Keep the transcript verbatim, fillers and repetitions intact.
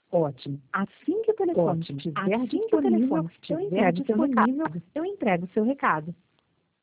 Ótimo. Assim que o telefone Ótimo. estiver Assim que o telefone disponível, eu estiver entrego seu disponível, recado. Eu entrego seu recado.